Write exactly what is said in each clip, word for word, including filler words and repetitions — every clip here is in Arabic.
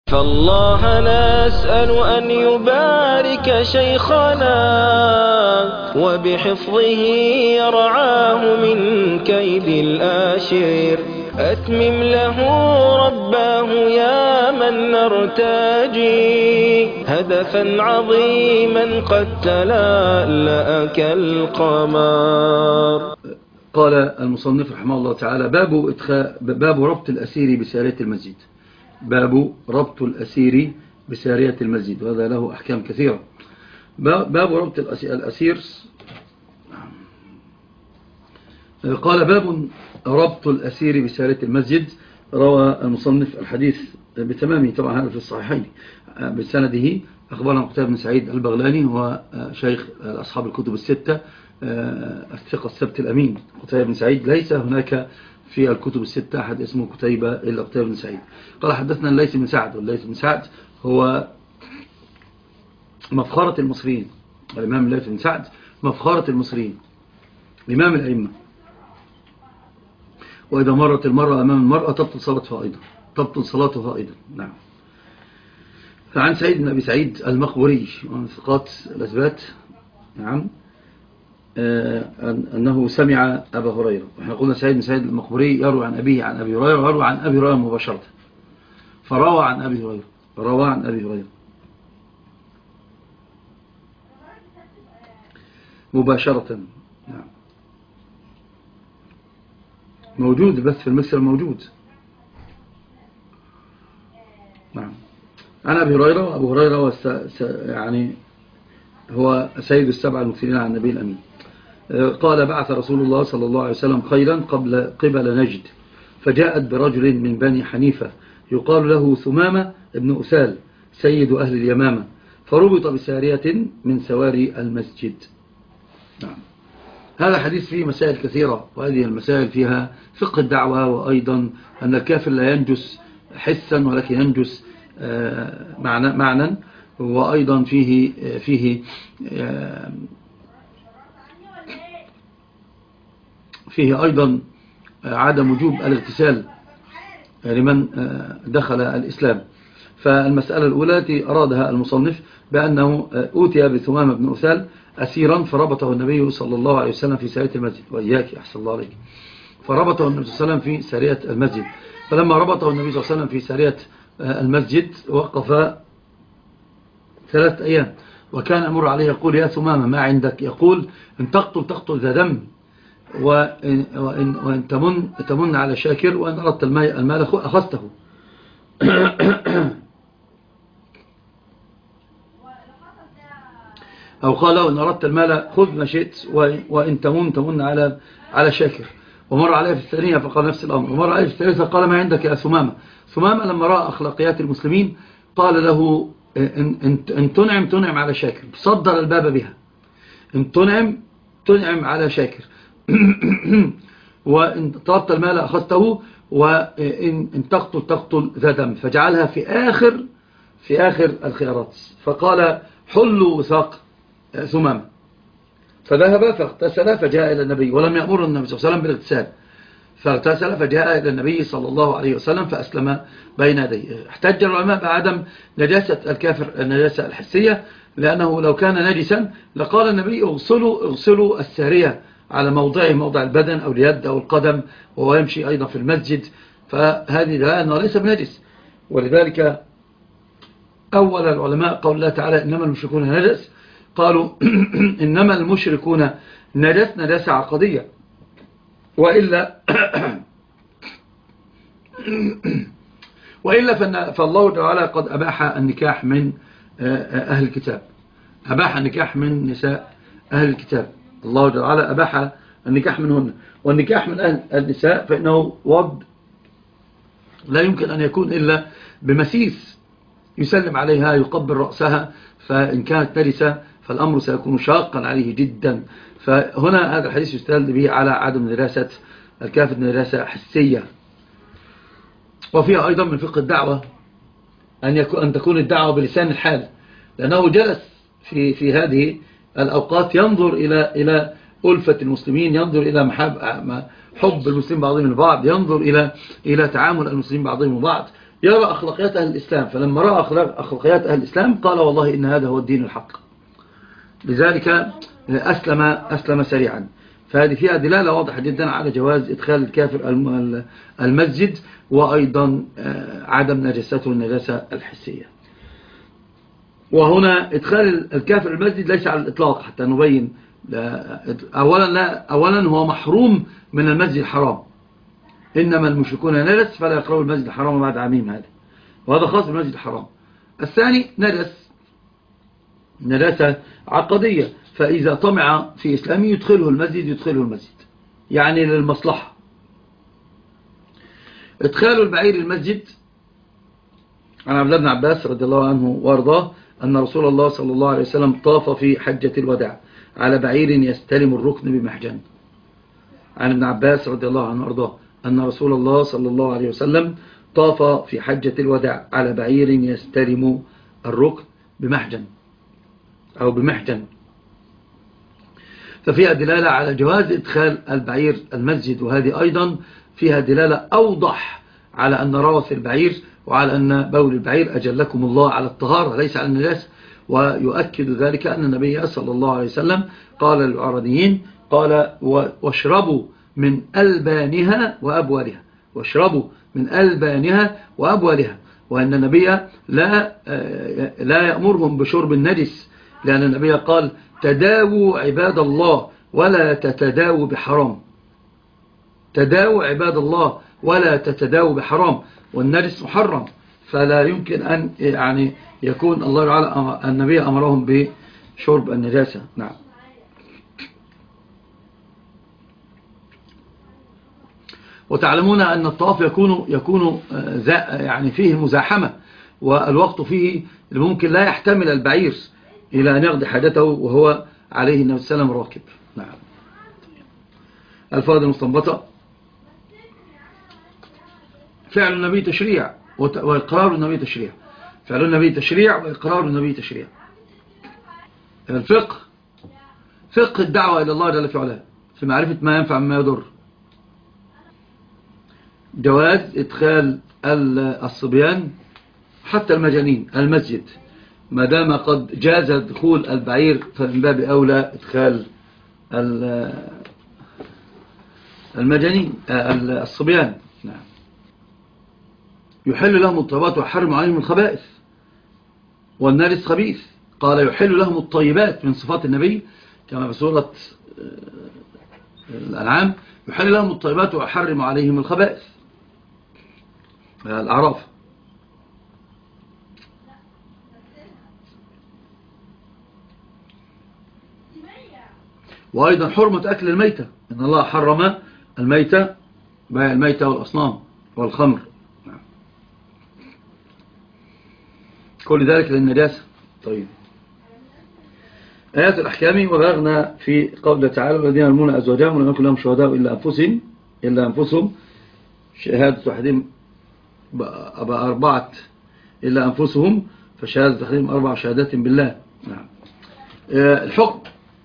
فالله نسأل أن يبارك شيخنا وبحفظه يرعاه من كيد الآشر. أتمم له رباه يا من نرتجي هدفا عظيما قد تلألأ كالقمر. قال المصنف رحمه الله تعالى: باب, إدخاء باب ربط الأسير بسارية المسجد. باب ربط الأسير بسارية المسجد، وهذا له أحكام كثيرة. باب ربط الأسير، قال: باب ربط الأسير بسارية المسجد. روى المصنف الحديث بتمامه، طبعا هذا في الصحيحين بسنده. أخبرنا قتيبة بن سعيد البغلاني، هو شيخ أصحاب الكتب الستة، الثقة السبت الأمين. قتيبة بن سعيد ليس هناك في الكتب الستة أحد اسمه قتيبة إلا قتيبة بن سعيد. قال: حدثنا الليث بن سعد، والليث بن سعد هو مفخرة المصريين. الإمام الليث بن سعد مفخرة المصريين، إمام الأئمة. وإذا مرت المرأة أمام المرأة تبطل صلاتها أيضا، تبطل صلاتها أيضا. نعم. فعن سعيد بن أبي سعيد المقبوري ومن ثقات الأثبات، نعم، أنه سمع أبا هريرة. وإحنا قلنا سعيد بن سعيد المقبوري يروي عن أبيه عن أبي هريرة، ويروي عن أبي هريرة مباشرة. فروى عن أبي هريرة روى عن أبي هريرة مباشرة. نعم. موجود بث في المكسر، موجود. نعم. عن أبي هريرة، وأبو هريرة هو يعني هو سيد السبع المكثرين عن النبي الأمين. قال: بعث رسول الله صلى الله عليه وسلم خيلا قبل قبل نجد، فجاءت برجل من بني حنيفة يقال له ثمامة ابن أسال سيد أهل اليمامة، فربط بسارية من سواري المسجد. نعم. هذا حديث فيه مسائل كثيرة، وهذه المسائل فيها فقه الدعوة، وأيضا أن الكافر لا ينجس حسا ولكن ينجس معنى معنى وأيضا فيه فيه فيه أيضا عدم وجوب الاغتسال لمن دخل الإسلام. فالمسألة الأولى التي أرادها المصنف بأنه أوتي بثمامة بن أسال أسيرا، فربطه النبي صلى الله عليه وسلم في سارية المسجد. وإياك أحسن الله عليك. فربطه النبي صلى الله عليه وسلم في سارية المسجد. فلما ربطه النبي صلى الله عليه وسلم في سارية المسجد وقف ثلاثة أيام، وكان أمر عليه يقول: يا ثمامة ما عندك؟ يقول: إن تقتل تقتل ذا دم، وإن, وإن, وإن تمن, تمن على شاكر، وإن أردت المال أخذته. أو قال له: إن أردت المال خذ ما شئت، وإن تمن تمن على على شاكر. ومر عليه في الثانية فقال نفس الأمر، ومر عليه في الثالثة قال: ما عندك يا ثمامة؟ ثمامة لما رأى أخلاقيات المسلمين قال له: إن, إن تنعم تنعم على شاكر، صدر الباب بها. إن تنعم تنعم على شاكر، وإن طلبت المال أخذته، وإن تقتل تقتل ذا دم. فجعلها في آخر في آخر الخيارات. فقال: حلوا وثاق ثمامة. فذهب فاغتسل فجاء إلى النبي، ولم يأمر النبي صلى الله عليه وسلم بالاغتسال. فاغتسل فجاء إلى النبي صلى الله عليه وسلم فأسلم بين يديه. احتج العلماء بعدم نجاسة الكافر النجاسة الحسية، لأنه لو كان نجسا لقال النبي: اغسلوا, اغسلوا السارية على موضعه، موضع البدن أو اليد أو القدم، وهو يمشي أيضا في المسجد. فهذه دلاله أنه ليس بنجس. ولذلك أول العلماء قول الله تعالى: إنما المشركون نجس، قالوا إنما المشركون نجس نجاسة عقدية، وإلا وإلا فالله تعالى قد أباح النكاح من أهل الكتاب، أباح النكاح من نساء أهل الكتاب. الله تعالى أباح النكاح منهن. والنكاح من أهل النساء فإنه وضع لا يمكن أن يكون إلا بمسيس يسلم عليها، يقبل رأسها، فإن كانت نجسة فالأمر سيكون شاقا عليه جدا. فهنا هذا الحديث يستدل به على عدم دراسة الكافر دراسة حسية. وفيها أيضا من فقه الدعوة أن, يكون أن تكون الدعوة بلسان الحال، لأنه جلس في, في هذه الأوقات ينظر إلى, إلى ألفة المسلمين، ينظر إلى محب حب المسلمين بعضهم البعض، ينظر إلى, إلى تعامل المسلمين بعضهم البعض، يرى أخلاقيات أهل الإسلام، فلما رأى أخلاقيات أهل الإسلام قال والله إن هذا هو الدين الحق، لذلك أسلم, أسلم سريعا. فهذه فيها دلالة واضحة جدا على جواز إدخال الكافر المسجد، وأيضا عدم نجاسته النجاسة الحسية. وهنا إدخال الكافر المسجد ليس على الإطلاق، حتى نبين. أولا, لا أولا هو محروم من المسجد الحرام، إنما المشركون نجس فلا يقربوا المسجد الحرام بعد عامهم هذا، وهذا خاص بالمسجد الحرام. الثاني نجس، نجاسة عقدية، فإذا طمع في إسلامه يدخله المسجد يدخله المسجد يعني للمصلحة. ادخال البعير المسجد عن عبد الله بن عباس رضي الله عنه وارضاه أن رسول الله صلى الله عليه وسلم طاف في حجة الوداع على بعير يستلم الركن بمحجن. عن ابن عباس رضي الله عنه وارضاه أن رسول الله صلى الله عليه وسلم طاف في حجة الوداع على بعير يستلم الركن بمحجن أو بمحجن. ففيها دلالة على جواز إدخال البعير المسجد، وهذه أيضا فيها دلالة أوضح على أن روث البعير وعلى أن بول البعير أجلكم الله على الطهارة ليس على النجاسة. ويؤكد ذلك أن النبي صلى الله عليه وسلم قال للعرانيين قال واشربوا من ألبانها وأبوالها، واشربوا من ألبانها وأبوالها، وأن النبي لا, لا يأمرهم بشرب النجس، لأن النبي قال تداووا عباد الله ولا تتداووا بحرام، تداووا عباد الله ولا تتداووا بحرام، والنجس محرم، فلا يمكن أن يعني يكون الله تعالى النبي أمرهم بشرب النجاسة. نعم. وتعلمون أن الطواف يكون يكون يعني فيه مزاحمة، والوقت فيه ممكن لا يحتمل البعير إلى أن يقضي حاجته وهو عليه النبي صلى الله عليه وسلم راكب. نعم. الفائدة المستنبطة: فعل النبي تشريع وإقرار النبي تشريع، فعل النبي تشريع وإقرار النبي تشريع. الفقه فقه الدعوة إلى الله جل في علاه في معرفة ما ينفع مما يضر. جواز إدخال الصبيان حتى المجانين المسجد، ما دام قد جاز دخول البعير فمن باب أولى إدخال المجانين الصبيان. نعم. يحل لهم الطيبات ويحرم عليهم الخبائث، والنجس خبيث، قال يحل لهم الطيبات من صفات النبي كما في سورة الأنعام يحل لهم الطيبات ويحرم عليهم الخبائث الأعراف. وأيضا حرمة أكل الميتة، إن الله حرم الميتة، بيع الميتة والأصنام والخمر، كل ذلك للنجاسة. طيب، آيات الأحكام. وبلغنا في قوله تعالى والذين يرمون أزواجهم ولم يكن لهم شهداء إلا أنفسهم إلا أنفسهم شهادة أحدهم بأربعة إلا أنفسهم فشهادة أحدهم أربع شهادات بالله. نعم. الحكم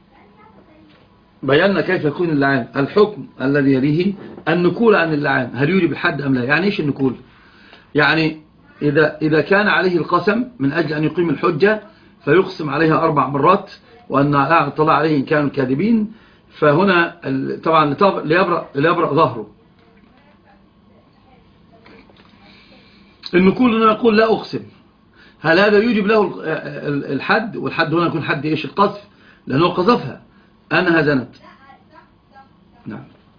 بينا كيف يكون اللعان. الحكم الذي يليه النكول عن اللعان، هل يولي بالحد أم لا؟ يعني إيش النكول؟ يعني إذا, إذا كان عليه القسم من أجل أن يقيم الحجة فيقسم عليها أربع مرات وأن لا اطلع عليه إن كانوا كاذبين، فهنا طبعا ليبرأ, ليبرأ ظهره. النكول هنا يقول لا أقسم، هل هذا يوجب له الحد؟ والحد هنا يكون حد إيش؟ القذف، لأنه قذفها أنها زنت. نعم.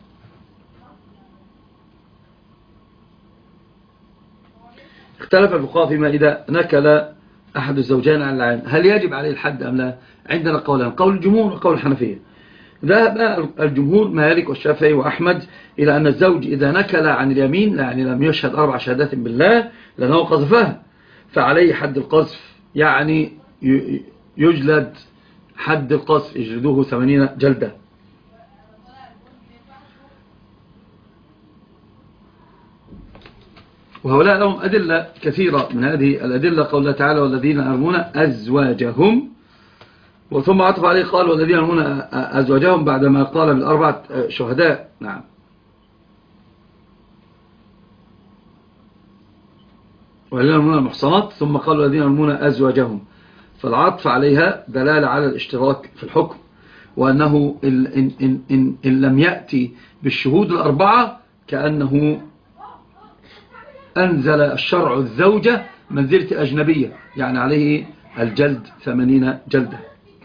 اختلف الفقهاء فيما إذا نكل أحد الزوجين عن اللعان هل يجب عليه الحد أم لا؟ عندنا قولان، قول الجمهور وقول الحنفية. ذهب الجمهور مالك والشافعي وأحمد إلى أن الزوج إذا نكل عن اليمين يعني لم يشهد أربع شهادات بالله لأنه قذفها فعليه حد القذف، يعني يجلد حد القذف، يجلدوه ثمانين جلدة. وهؤلاء لهم أدلة كثيرة، من هذه الأدلة قوله تعالى والذين يرمون أزواجهم، وثم عطف عليه قال والذين يرمون أزواجهم بعدما قال بالأربعة شهداء. نعم. والذين يرمون المحصنات ثم قالوا الذين يرمون أزواجهم، فالعطف عليها دلالة على الاشتراك في الحكم، وأنه إن, إن, إن, إن, إن لم يأتي بالشهود الأربعة كأنه أنزل الشرع الزوجة منزلة أجنبية، يعني عليه الجلد ثمانين جلدة.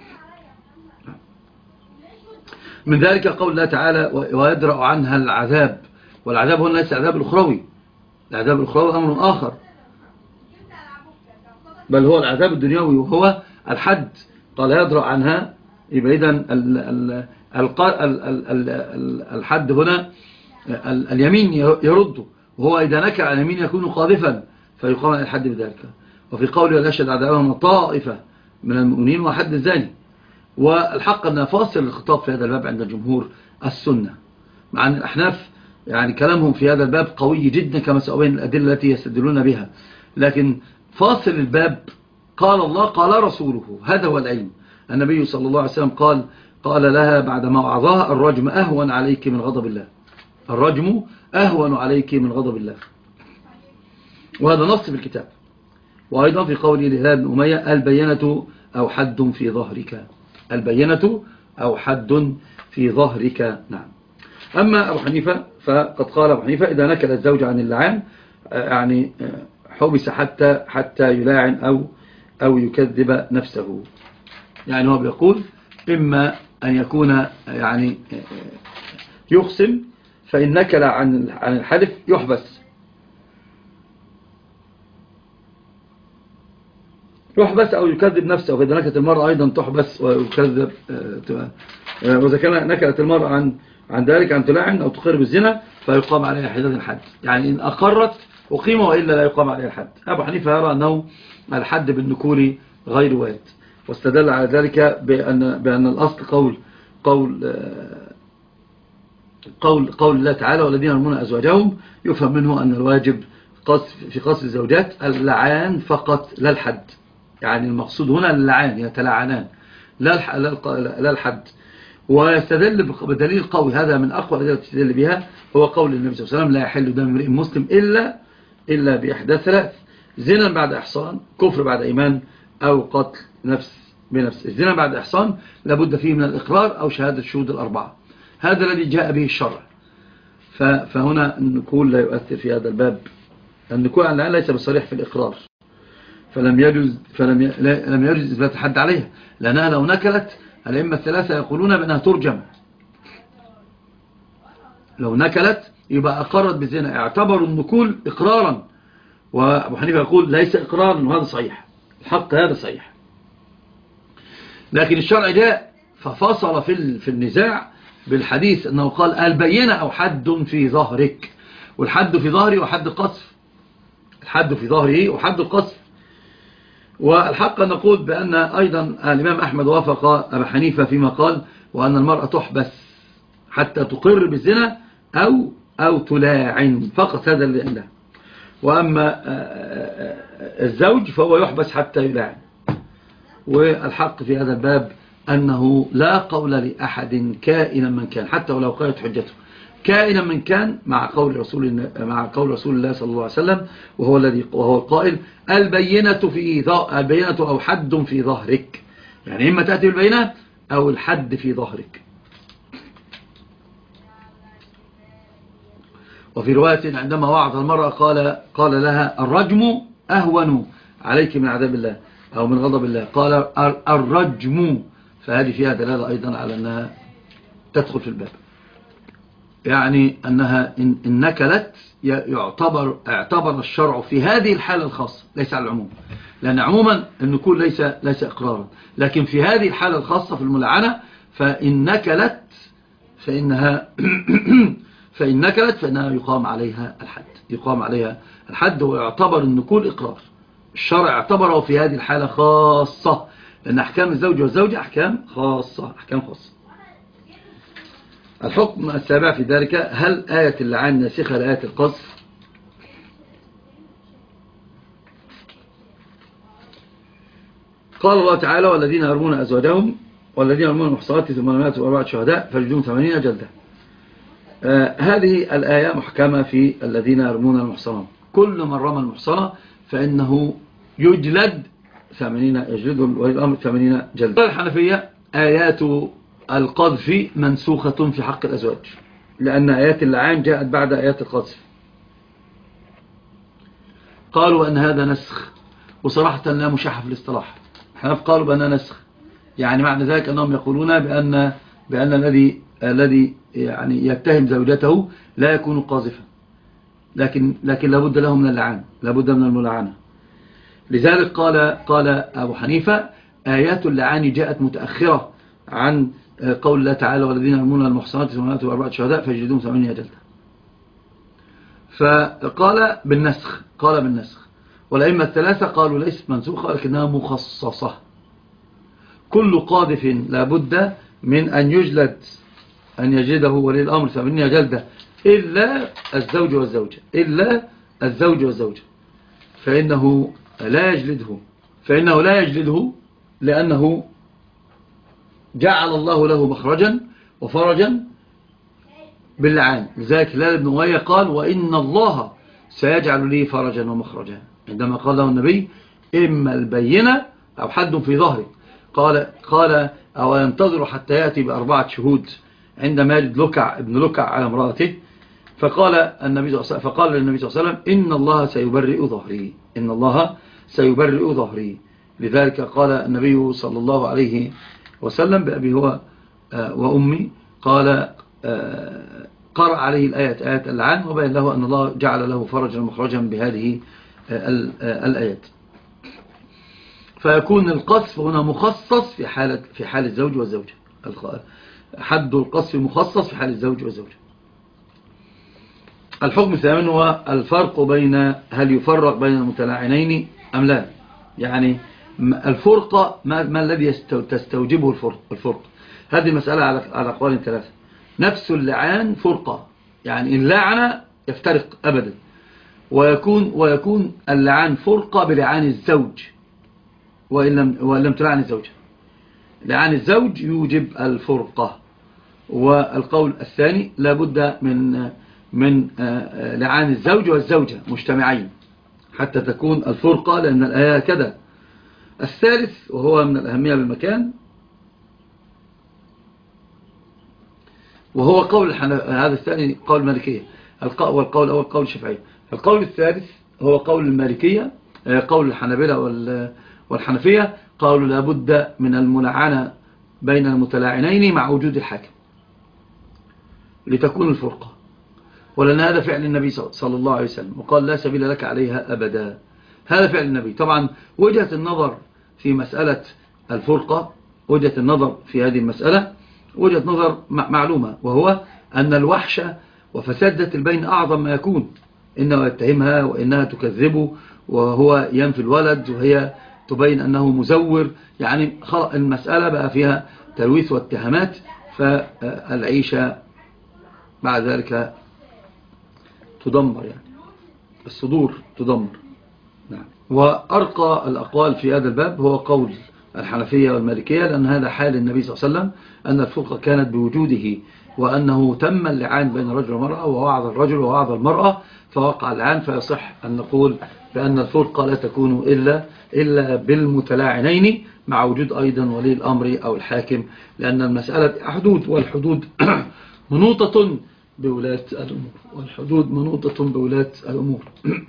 من ذلك قول الله تعالى ويدرأ عنها العذاب، والعذاب هنا ليس العذاب الأخروي، العذاب الأخروي أمر آخر، بل هو العذاب الدنيوي وهو الحد. قال يدرأ عنها، يبقى إذن الحد هنا اليمين يرده، وهو إذا نكع على اليمين يكون قاذفا فيقام على الحد بذلك. وفي قوله لا يشهد عذابهم طائفة من المؤمنين وحد الزاني. والحق أنها فاصل الخطاب في هذا الباب عند الجمهور السنة، مع أن الأحناف يعني كلامهم في هذا الباب قوي جدا كما سأبين الأدلة التي يستدلون بها، لكن فاصل الباب قال الله قال رسوله، هذا هو العلم. النبي صلى الله عليه وسلم قال قال لها بعدما وعظها الرجم أهون عليك من غضب الله، الرجم أهون عليك من غضب الله، وهذا نص في الكتاب. وأيضا في قوله لهلال بن أمية البينة أو حد في ظهرك، البينة أو حد في ظهرك. نعم. أما أبو حنيفة فقد قال أبو حنيفة إذا نكل الزوج عن اللعان يعني حبس حتى حتى يلاعن أو أو يكذب نفسه، يعني هو بيقول إما أن يكون يعني يقسم، فإن نكل عن عن الحلف يحبس يحبس أو يكذب نفسه، فإذا نكلت المرأة أيضا تحبس ويكذب. وإذا كان نكلت المرأة عن عن ذلك عن تلاعن أو تقر بالزنا فيقام عليها حداد الحد، يعني إن أقرت أقيم وإلا لا يقام عليها الحد. أبو حنيفة يرى أنه الحد بالنكول غير وارد، واستدل على ذلك بأن بأن الأصل قول قول قول قول الله تعالى والذين يرمون أزواجهم، يفهم منه أن الواجب قصف في قصف الزوجات اللعان فقط لا الحد، يعني المقصود هنا اللعان يتلعنان لا لا الحد. ويستدل بدليل قوي، هذا من أقوى الأدلة التي يستدل بها، هو قول النبي صلى الله عليه وسلم لا يحل دم امرئ مسلم إلا إلا بإحدى ثلاث: زنا بعد إحصان، كفر بعد إيمان، أو قتل نفس بنفس. الزنا بعد إحصان لابد فيه من الإقرار أو شهادة الشهود الأربعة، هذا الذي جاء به الشرع. فهنا النكول لا يؤثر في هذا الباب، النكول على الآن ليس بالصريح في الإقرار، فلم يجوز فلم ي... لم يجوز إثبات الحد عليها، لأنها لو نكلت الأئمة الثلاثة يقولون بأنها ترجم، لو نكلت يبقى أقرت بالزنا، اعتبروا النكول إقرارا، وأبو حنيفة يقول ليس إقرارا، وهذا صحيح، الحق هذا صحيح. لكن الشرع جاء ففصل في في النزاع بالحديث أنه قال البينة أو حد في ظهرك، والحد في ظهري وحد قصف، الحد في ظهره وحد القصف. والحق أن نقول بأن أيضا الإمام أحمد وافق أبا حنيفة فيما قال وأن المرأة تحبس حتى تقر بالزنا أو أو تلاعن فقط، هذا اللي عنده. وأما الزوج فهو يحبس حتى يلاعن. والحق في هذا الباب أنه لا قول لأحد كائنا من كان، حتى ولو قالت حجته كائنا من كان، مع قول رسول مع قول رسول الله صلى الله عليه وسلم، وهو الذي وهو القائل البينة في البينة أو حد في ظهرك، يعني إما تأتي البينة أو الحد في ظهرك. وفي رواية عندما وعظ المرأة قال قال لها الرجم أهون عليك من عذاب الله أو من غضب الله، قال الرجم، فهذه فيها دلالة أيضا على أنها تدخل في الباب، يعني أنها إن نكلت يعتبر اعتبر الشرع في هذه الحالة الخاصة، ليس على العموم، لأن عموما النكول ليس ليس إقرارا، لكن في هذه الحالة الخاصة في الملعنة فإن نكلت فإنها فإن نكلت فإنها يقام عليها الحد، يقام عليها الحد، ويعتبر النكول إقرار. الشرع اعتبره في هذه الحالة خاصة، لأن أحكام الزوج والزوجة أحكام خاصة، أحكام خاصة. الحكم السابع في ذلك: هل آية اللعان ناسخة لآية القذف؟ قال الله تعالى والذين يرمون أزواجهم والذين يرمون المحصنات ثم لم يأتوا بأربعة شهداء فاجلدوهم ثمانين جلدة. آه هذه الآية محكمة في الذين يرمون المحصنات، كل من رمى المحصنة فإنه يجلد ثمانين يجلد ولي الأمر ثمانين جلدة. الحنفية آيات القذف منسوخة في حق الأزواج، لأن آيات اللعان جاءت بعد آيات القذف. قالوا أن هذا نسخ، وصراحة لا مشاحة في الاصطلاح. الحنف قالوا بأنها نسخ، يعني معنى ذلك أنهم يقولون بأن بأن الذي الذي يعني يتهم زوجته لا يكون قاذفا، لكن لكن لابد له من اللعان، لابد من الملعنة. لذلك قال قال أبو حنيفة آيات اللعان جاءت متأخرة عن قول الله تعالى والذين يرمون المحصنات ثم يأتوا بأربعة شهداء فيجلدون ثمانية جلدة. فقال بالنسخ، قال بالنسخ. والأئمة الثلاثة قالوا ليست منسوخة لكنها مخصصة. كل قاذف لابد من أن يجلد، أن يجلده ولي الأمر ثمانية جلدة إلا الزوج والزوجة، إلا الزوج والزوجة، فإنه لا يجلده فإنه لا يجلده لأنه جعل الله له مخرجا وفرجا باللعان. لذلك هلال بن أمية قال وإن الله سيجعل لي فرجا ومخرجا، عندما قال له النبي إما البينة أو حد في ظهري. قال قال أو ينتظر حتى يأتي بأربعة شهود عندما يجد لكع ابن لكع على امرأته. فقال النبي فقال للنبي صلى الله عليه وسلم إن الله سيبرئ ظهري، إن الله سيبرئ ظهري. لذلك قال النبي صلى الله عليه وسلم بأبي هو وأمي، قال قرأ عليه الآيات آيات اللعان وبين له أن الله جعل له فرجا ومخرجا بهذه الآيات. فيكون القذف هنا مخصص في حالة في حال الزوج والزوجة، حد القذف مخصص في حال الزوج والزوجة. الحكم الثامن هو الفرق بين هل يفرق بين المتلاعنين أم لا، يعني الفرقة ما, ما الذي تستوجبه الفرق, الفرق. هذه المسألة على أقوال ثلاثة. نفس اللعان فرقة، يعني اللعنة يفترق أبدا، ويكون, ويكون اللعان فرقة بلعان الزوج وإن لم, وإن لم تلعن الزوجة. لعان الزوج يوجب الفرقة. والقول الثاني لابد من من لعان الزوج والزوجة مجتمعين حتى تكون الفرقة، لأن الآية كذا. الثالث وهو من الأهمية بالمكان، وهو قول هذا الثاني قول المالكية، والقول الأول قول الشافعية. القول الثالث هو قول المالكية، قول الحنابلة والحنفية، قالوا لابد من الملعنة بين المتلاعنين مع وجود الحاكم لتكون الفرقة، ولأن هذا فعل النبي صلى الله عليه وسلم، وقال لا سبيل لك عليها أبدا. هذا فعل النبي. طبعا وجهة النظر في مسألة الفرقة، وجهة النظر في هذه المسألة وجهة نظر معلومة، وهو أن الوحش وفساد ذات البين أعظم ما يكون. إنه يتهمها وإنها تكذبه وهو ينفي الولد وهي تبين أنه مزور، يعني المسألة بقى فيها تلويث واتهامات، فالعيشة بعد ذلك تدمر، يعني الصدور تدمر. نعم. وأرقى الأقوال في هذا الباب هو قول الحنفية والمالكية، لأن هذا حال النبي صلى الله عليه وسلم، أن الفرقة كانت بوجوده، وأنه تم اللعان بين الرجل والمرأة، ووعظ الرجل ووعظ المرأة فوقع اللعان. فيصح أن نقول بأن الفرقة لا تكون إلا, إلا بالمتلاعنين مع وجود أيضا ولي الأمر أو الحاكم، لأن المسألة حدود، والحدود منوطة بولاة الأمور، والحدود منوطة بولاة الأمور.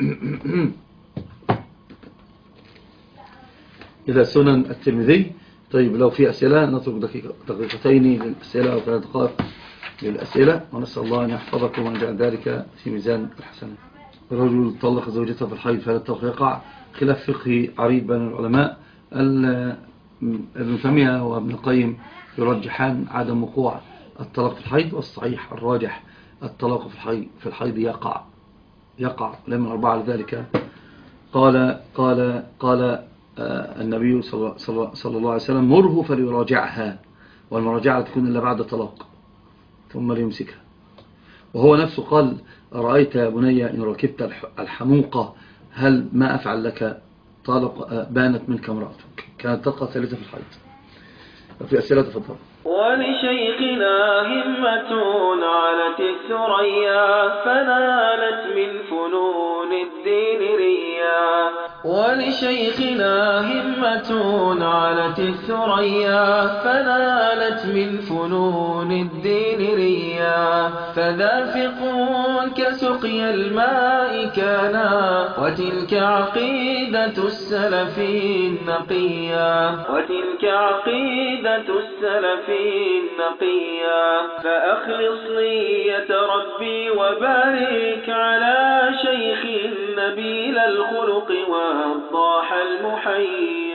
إلى سنن الترمذي. طيب لو في أسئلة نترك دقيقة دقيقتين للأسئلة أو ثلاث دقائق للأسئلة، ونسأل الله أن يحفظكم وأن يجعل ذلك في ميزان الحسنات. الرجل طلق زوجته في الحيض فهل الطلاق يقع؟ خلاف فقهي عريض بين العلماء. ابن تيمية وابن القيم يرجحان عدم وقوع الطلاق في الحيض، والصحيح الراجح الطلاق في الحيض في الحيض يقع يقع لمن أربعة لذلك. قال قال قال النبي صلى الله عليه وسلم مره فليراجعها، والمراجعة تكون إلا بعد طلاق ثم ليمسكها. وهو نفسه قال أرأيت يا بني إن ركبت الحموقة هل ما أفعل لك؟ طالق بانت منك امرأتك. كانت تلقى ثالثة في الحيض. في أسئلة تفضل. ولشيخنا همة علت الثريا فنالت من فنون الدين ريا. ولشيخنا همة علت الثريا فنالت من فنون الدين ريا فذا فقه كسقي الماء كانا وتلك عقيدة السلف النقيا وتلك عقيدة السلف النقيا فأخلص نية ربي وبارك على شيخ نبيل الخلق والضاح المحيا